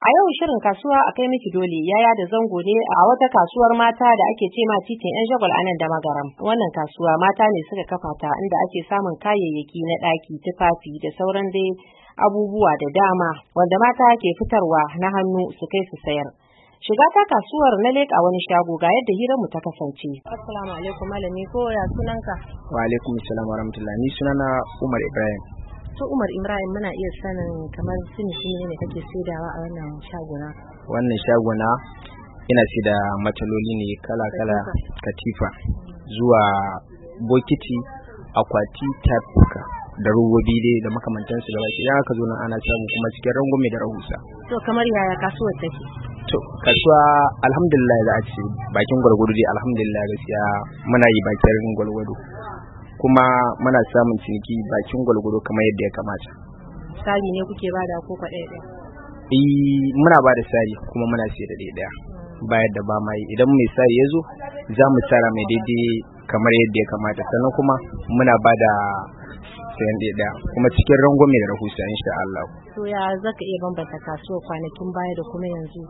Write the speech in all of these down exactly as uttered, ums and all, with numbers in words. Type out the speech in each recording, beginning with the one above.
yau shirin kasuwa a kai miki dole yaya da zango ne a wata kasuwar mata da ake ce ma titin yan jagwal anan da magaram. Wannan kasuwa mata ne suka kafa ta inda ake samun kayayyaki na ɗaki, tufafi da sauran dai abubuwa da dama wanda mata ke fitarwa na hannu su kai su sayar. Shiga ta kasuwar na leƙa wani shago ga yadda hiranmu ta kasance. Assalamu alaikum malami, ko ya sunanka? Wa alaikum assalam wa rahmatullah. Ni sunana Umar Ibrahim. To Umar Ibrahim, muna iya sanin kamar sini sini ne kake saidawa a wannan shagona? Wannan shagona ina sai da mataloli ne kala-kala, katifa zuwa bokiti, akwati, tafuka da robobi dai da makamantansu da baki. Idan aka zo nan ana samu kuma cikin rangume da rahusa. To kamar yaya kasuwar take? To kasuwa alhamdulillah za a ce bakin gwargwado dai alhamdulillah gaskiya muna yi bakin gwargwado. Kuma muna samun ciniki bakin gwalgwado kamar yadda ya kamata. Sari ne kuke bada ko kwaɗaya ɗaya? Eh muna bada sari kuma muna sai da ɗaya ɗaya. Bayar da ba ma yi idan mai sari ya zo za mu tsara mai daidai kamar yadda ya kamata, sannan kuma muna bada sayan ɗaya ɗaya kuma cikin rangwame da rahusa insha Allah. To ya zaka iya bambanta kasuwar kwanakin baya da kuma yanzu?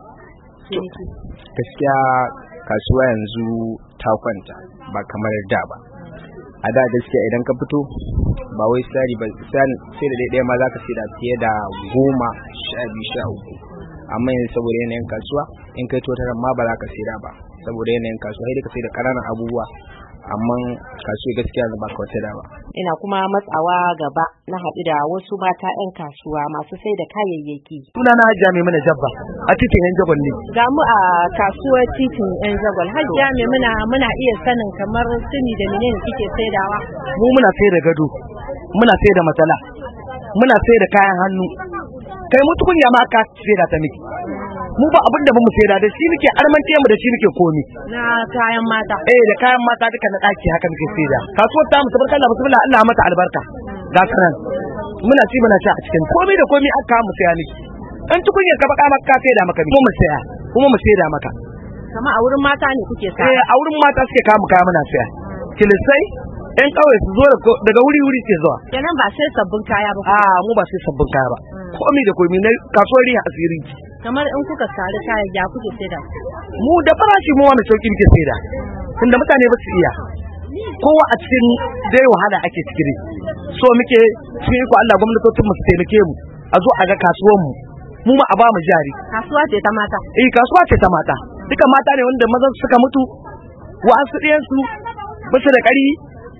Gaskiya kasuwa yanzu ta kwanta ba kamar da ba. A da gaskiya idan ka fito ba wai sari ba sai da ɗaya ma za ka sai da fiye da goma sha biyu sha uku, amma yanzu saboda yanayin kasuwa in kai totaran ma ba za ka sai da ba saboda yanayin kasuwa sai ka sai da ƙananan abubuwa, amma kasuwa gaskiya ba ka wata da ba. Ina kuma matsawa gaba na haɗu da wasu mata 'yan kasuwa masu sai da kayayyaki. Suna na Hajja Maimuna Jabba a titin yan jagwal ne. Ga mu a kasuwar titin yan jagwal. Hajja Maimuna, muna iya sanin kamar suni da menene kike saidawa? Mu muna sai da gado, muna sai da matsala, muna sai da kayan hannu. Kai mu tukunya ma aka sai da ta miki. Mu ba abin da ba mu sai da shi muke armance mu da shi muke komi. Na kayan mata. Eh da kayan mata duka na daki haka muke sai da. Kasuwar ta mu tabarkalla bismillah Allah mata albarka. Ga sanan. Muna ci muna sha a cikin komai da komai aka mu saya miki. Dan tukunyar ka baka maka sai da maka mu saya kuma mu sai da maka. Kama a wurin mata ne kuke sa? Eh a wurin mata suke kawo mu kaya muna saya. Kilisai ɗan kawai su zo daga wuri wuri ke zuwa. Kenan ba sai sabbin kaya ba. Ah mu ba sai sabbin kaya ba. Komai da komai na kasuwar riya asiri. Kamar in kuka sari kaya ya kuke sai da? Mu da farashi mu wani sauki muke sai da. Tunda mutane ba su iya. Kowa a cikin dai wahala ake cikin. So muke cikin ku Allah gwamnatocin mu su taimake mu. A zo a ga kasuwar mu. Mu ma a ba mu jari. Kasuwa ce ta mata. Eh kasuwa ce ta mata. Duka mata ne wanda mazan suka mutu. Wa'ansu ɗiyan su ba su da ƙari.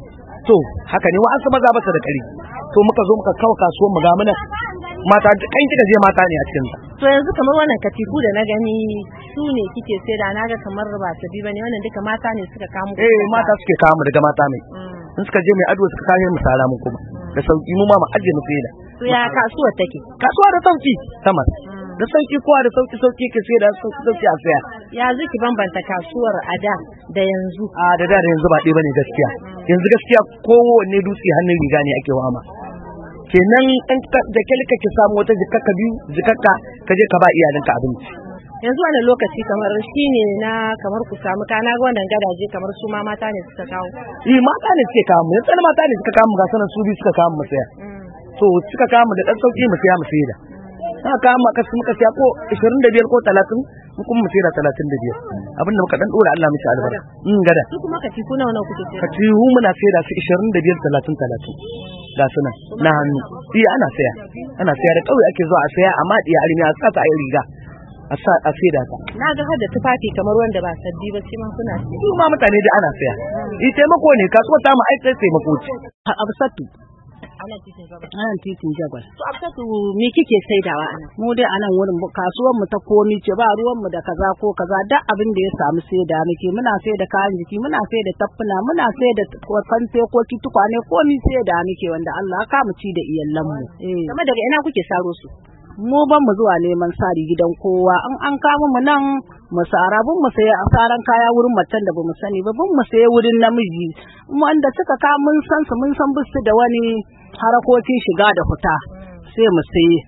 To haka ne wa'ansu maza ba su da ƙari. To muka zo muka kawo kasuwar mu ga mana. Mata kan kika je mata ne a cikin ta. To yanzu kamar wannan katifu da na gani su ne kike sai da, naga kamar ba sabi bane, wannan duka mata ne suka kawo. Eh mata suke kawo mu daga mata ne. In suka je mai ado suka kawo mu sara mu kuma. Da sauki mu ma mu aje mu sai da. To ya kasuwar take? Kasuwa da sauki sama. Da sauki kowa da sauki sauki ke sai da sauki sauki a saya. Ya ziki bambanta kasuwar a da da yanzu? A da da yanzu ba ɗaya bane gaskiya. Yanzu gaskiya kowanne dutse hannun riga ne ake wama. Kenan in da kelka ki samu wata jikakka biyu jikakka ka je ka ba iyalinka abinci. Yanzu wannan lokaci kamar shine na kamar ku samu kana ga wannan gadaje kamar su ma mata ne suka kawo. Eh mata ne suke kawo mu, yanzu mata ne suka kawo mu ga sanan su biyu suka kawo mu saya. To suka kawo mu da dan sauki mu saya mu sai da. Haka kawo mu ka muka saya ko ashirin da biyar ko talatin mu kuma mu sai da talatin da biyar. Abin da muka dan dora Allah miki albarka. In gada. Su kuma katifu nawa nawa kuke saya? Katifu muna sai da su ashirin da biyar talatin talatin. Ga sunan na hannu. Iya ana saya. Ana saya da kauye ake zuwa a saya amma diya arimi a saka ayi riga. A sa a sai da ta. Na ga har da tufafi kamar wanda ba sabbi ba shi ma kuna sai. Su ma mutane da ana saya. Eh taimako ne kasuwa ta mu aika taimako ce. Absatu. Ana titin Jagwal. Ana titin Jagwal. To Absatu me kike saidawa ana? Mu dai anan wurin kasuwar mu ta komi ce ba ruwan mu da kaza ko kaza duk abin da ya samu sai da muke, muna sai da kayan jiki, muna sai da tafuna, muna sai da kwante ko tukwane komi sai da muke wanda Allah ka mu ci da iyallan mu. Eh. Kuma daga ina kuke saro su? Mu ban mu zuwa neman sari gidan kowa an an kama mu nan mu sara bun mu sai asaran kaya wurin macen da bamu sani ba, bun mu sai wurin namiji wanda suka ka mun san su mun san bisu da wani harakokin shiga da fita sai mu sai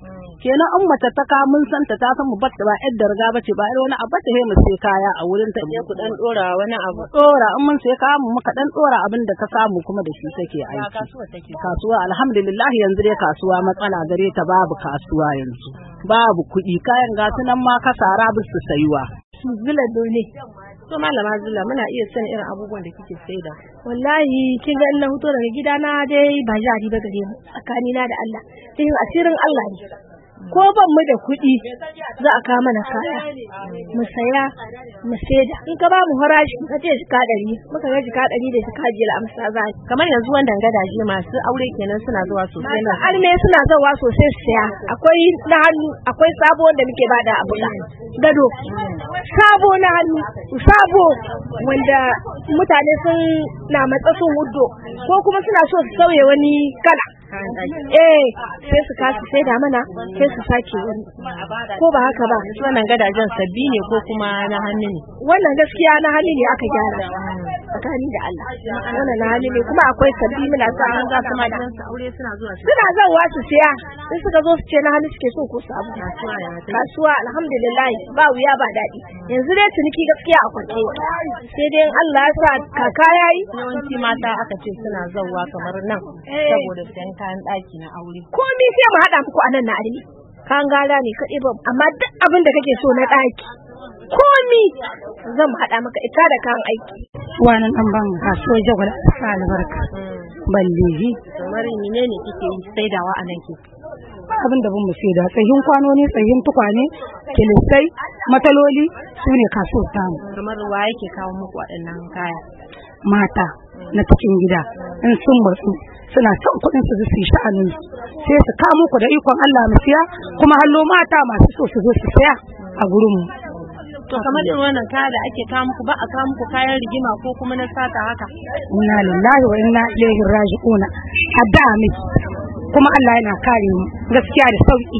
kenan an mace ta ka mun san ta ta san mu batta ba yadda riga bace ba wani abu ta he mu sai kaya a wurin ta sai ku dan dora wani abu dora in mun sai kaya mu muka dan dora abin da ka samu kuma da shi take aiki kasuwa take kasuwa alhamdulillah yanzu dai kasuwa matsala gare ta babu kasuwa yanzu babu kuɗi kayan gasu nan ma kasara bisu sayuwa zula dole to malama Zula muna iya san irin abubuwan da kike saida wallahi kin ga ina fito daga gidana dai ba jari ba gare mu tsakanina da Allah sai asirin Allah ne ko ban mu da kuɗi za a kawo mana kaya mu saya mu saida in ka ba mu farashi ka ce shi ka ɗari muka ga shi ka ɗari da shi ka ji amsa za kamar yanzu wannan gadaje masu aure kenan suna zuwa sosai na har ne suna zuwa sosai su saya akwai na hannu akwai sabo wanda muke bada abu gado sabo na hannu sabo wanda mutane sun na matsa sun hudo ko kuma suna so su sauye wani kala eh sai su kasu sai da mana sai su sake wani ko ba haka ba wannan gadajen sabbi ne ko kuma na hannu ne wannan gaskiya na hannu ne aka gyara tsakani da Allah wannan na hannu ne kuma akwai sabbi muna sa an za su ma da aure suna zuwa suna zawa su siya sai suka zo su ce na hannu suke so ko su abu kasuwa alhamdulillah ba wuya ba daɗi yanzu dai ciniki gaskiya a kwance sai dai Allah ya sa kaka yayi yawanci mata aka ce suna zawa kamar nan saboda sayan kayan ɗaki na aure komai sai mu haɗa muku anan na arewa kan gara ne kaɗai ba amma duk abin da kake so na ɗaki komi zan haɗa maka ita da kan aiki wannan an ban kasuwar jagwal sa albarka ballehi kamar menene kike yi saidawa a nan ke abin da bin mu saida tsayin kwanoni tsayin tukwane kilisai mataloli su ne kasuwar samu kamar wa yake kawo muku waɗannan kaya mata na cikin gida in sun matsu suna son kuɗin su su sha'anin sai su kawo muku da ikon Allah mu siya kuma hallo mata masu so su zo su siya a gurin mu to kamar irin wannan kaya da ake kawo muku ba a kawo muku kayan rigima ko kuma na sata haka inna lillahi wa inna ilaihi raji'una adda miki kuma Allah yana kare mu gaskiya da sauki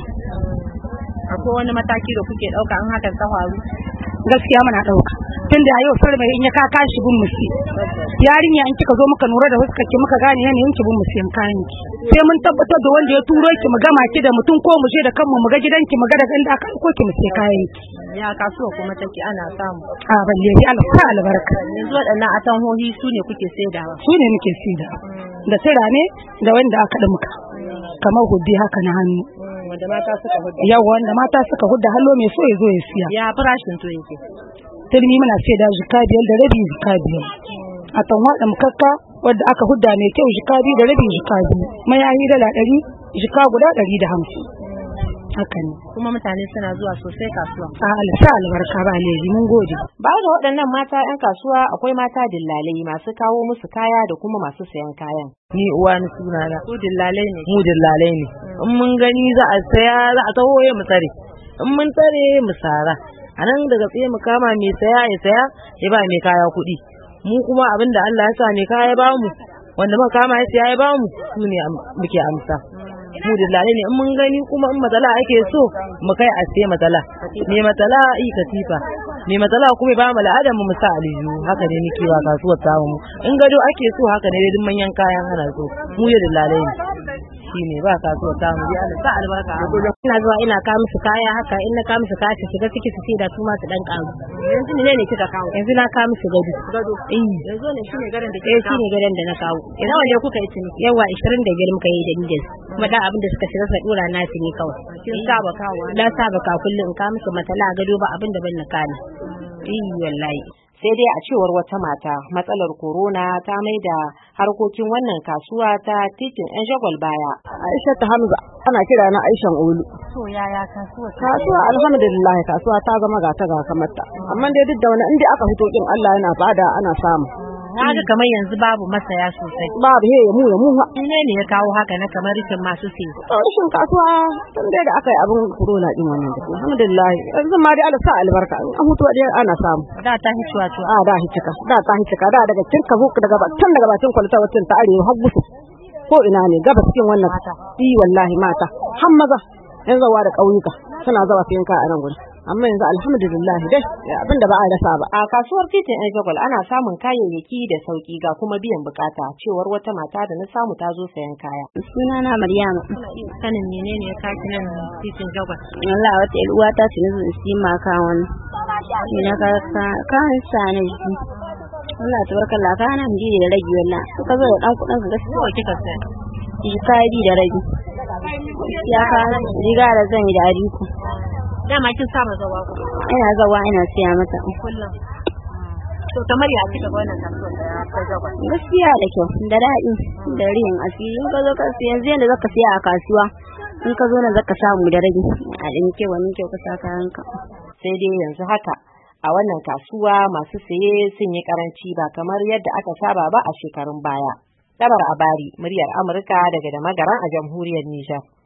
akwai wani mataki da kuke dauka an hakan ta faru gaskiya muna dauka tunda yau sai mai in ya ka kashi bin musi yarinya in kika zo muka nura da huskar ki muka gane yanayin ki bin musi in kayan ki sai mun tabbatar da wanda ya turo ki mu gama ki da mutum ko mu je da kanmu mu ga gidanki mu ga daga inda aka ko ki mu sai kayan ki ya kasuwa kuma take ana samu a balle ji Allah sa albarka yanzu waɗannan atanhohi su ne kuke saidawa su ne muke saida da tira ne da wanda aka muka kamar huddi haka na hannu wanda mata suka hudda yawa wanda mata suka hudda hallo mai so ya zo ya siya ya farashin to yake turmi muna saida jika biyar da rabi jika biyar a tanwa da mukakka wadda aka hudda mai kyau jika biyu da rabi jika biyu mayahi dala ɗari jika guda ɗari da hamsin haka ne kuma mutane suna zuwa sosai kasuwa a alsa albarka ba laifi mun gode baya ga waɗannan mata 'yan kasuwa akwai mata dillalai masu kawo musu kaya da kuma masu sayan kayan ni uwa ni sunana ku dillalai ne mu dillalai ne in mun gani za a saya za a taho ya mu tsare in mun tsare mu sara anan daga tsaye mu kama mai saya ya saya ya ba mai kaya kuɗi mu kuma abinda Allah ya sa mai kaya ya bamu wanda muka kama ya saya ya bamu su ne muke amsa mu dillalai ne in mun gani kuma in matsala ake so mu kai a sai matsala me matsala yi katifa me matsala kuma ba mu al'adar mu sa aliyu haka ne nake ba kasuwar tamu mu in gado ake so haka ne duk manyan kayan ana so mu ya dillalai ne shine ba kasuwar tamu dai Allah sa albarka ina zuwa ina ka musu kaya haka in na ka musu kaya su shiga ciki su sai da su ma su dan karu yanzu ne ne kika kawo yanzu na ka musu gado gado eh yanzu ne shine garin da eh shine gadan da na kawo idan wanda kuka yi ciniki yawa ashirin da biyar muka yi da ni kuma da abin da suka shiga sa dora na su ne kawai kin saba kawo na saba ka kullum in ka musu matala gado ba abin da ban na kana eh wallahi sai dai a cewar wata mata matsalar corona ta maida harkokin wannan kasuwa ta titin yan shagwal baya. Aisha ta Hamza ana kira na Aishan Olu. To yaya kasuwa? Kasuwa alhamdulillah kasuwa ta zama gata ga kamarta. Amma dai duk da wani inda aka fito kin Allah yana bada ana samu. Na ga kamar yanzu babu masaya sosai. Babu he mu ya mu. Ne ne ya kawo haka na kamar rikin masu sai. To rishin kasuwa tun dai da aka yi abin corona din wannan. Alhamdulillah yanzu ma dai Allah sa albarka an hutu dai ana samu. Da ta hicewa to a da hicika da ta hicika da daga cirka buku daga tun daga bakin kwalta wacin ta arewa har gusu ko ina ne gaba cikin wannan mata yi wallahi mata har maza yan zawa da kauyuka suna zawa sayan ka a nan gurin amma yanzu alhamdulillah dai abin da ba a rasa ba. A kasuwar titin yan jagwal ana samun kayayyaki da sauki ga kuma biyan bukata, cewar wata mata da na samu ta zo sayan kaya. Sunana Maryama. Sanin menene ya kaki nan titin jagwal? Allah wata yar uwa ta ce na zo in ma ka wani. Ni na ka kan sa ne. Allah tabarkallah kana mu da rage wallahi. Ka zo da dan kudin ka gaskiya kika sai. Ki kai bi da rage. Ya ka riga da zan yi da ariko. Dama kin saba zawa ku? Ina zawa ina siya mata. Kullum. To kamar ya kika ga wannan kasuwar da ta zawa? Gaskiya da kyau, da daɗi, da riyan asiri. In ka zo ka siya yanzu yanda zaka siya a kasuwa. In ka zo nan zaka samu da rage. A dinke wani kyau ka saka ranka. Sai dai yanzu haka a wannan kasuwa masu saye sun yi karanci ba kamar yadda aka saba ba a shekarun baya. Tabar Abari, muryar Amurka daga da magaran a jamhuriyar Nijar.